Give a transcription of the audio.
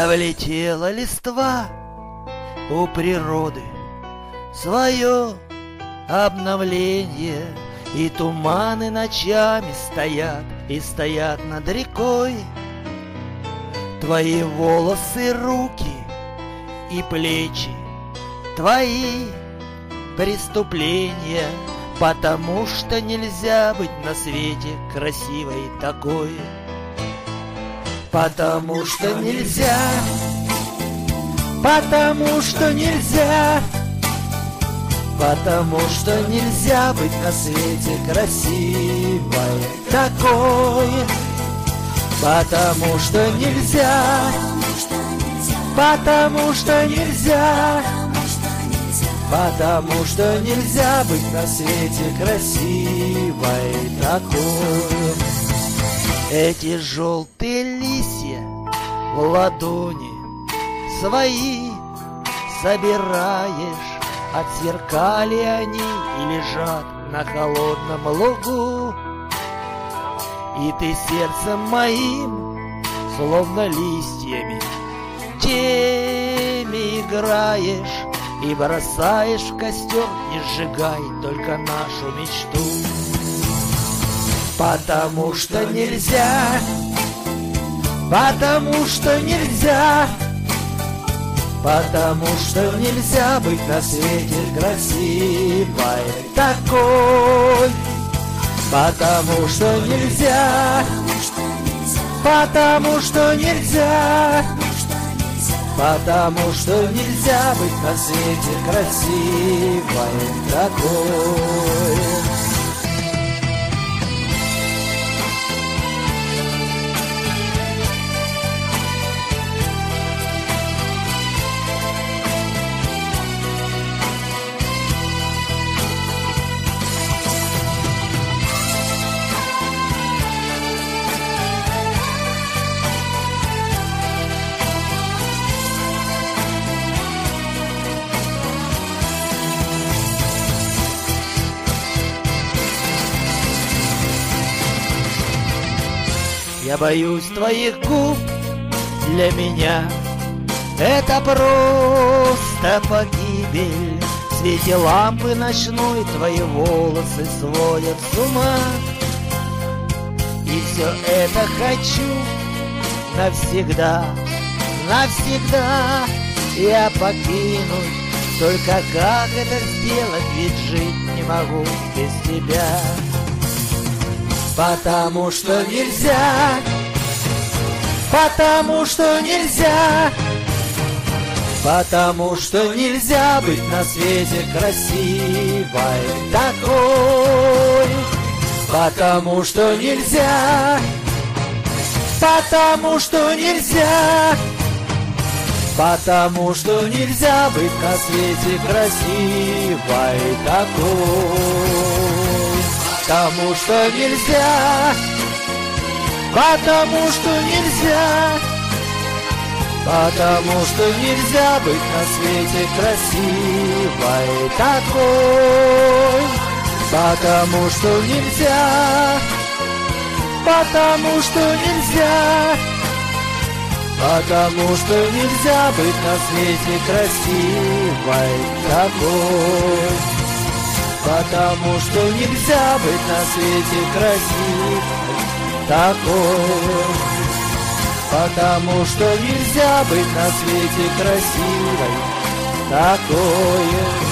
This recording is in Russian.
Облетела листва у природы свое обновление, и туманы ночами стоят и стоят над рекой. Твои волосы, руки и плечи, твои преступления, потому что нельзя быть на свете красивой такой. Потому что нельзя, потому что нельзя, потому что нельзя быть на свете красивой такой. Потому что нельзя, потому что нельзя, потому что нельзя быть на свете красивой такой. Эти желтые листья в ладони свои собираешь, отсверкали они и лежат на холодном лугу. И ты сердцем моим, словно листьями, теми играешь и бросаешь в костер, не сжигай только нашу мечту. Потому что нельзя, потому что нельзя, потому что нельзя быть на свете красивой такой. Потому что нельзя, потому что нельзя, потому что нельзя быть на свете красивой такой. Я боюсь твоих губ, для меня это просто погибель. В свете лампы ночной твои волосы сводят с ума. И все это хочу навсегда, навсегда я покинуть. Только как это сделать, ведь жить не могу без тебя. Потому что нельзя, потому что нельзя, потому что нельзя быть на свете красивой такой. Потому что нельзя, потому что нельзя, потому что нельзя быть на свете красивой такой. Потому что нельзя, потому что нельзя, потому что нельзя быть на свете красивой такой. Потому что нельзя, потому что нельзя, потому что нельзя быть на свете красивой такой. Потому что нельзя быть на свете красивой такой. Потому что нельзя быть на свете красивой такой.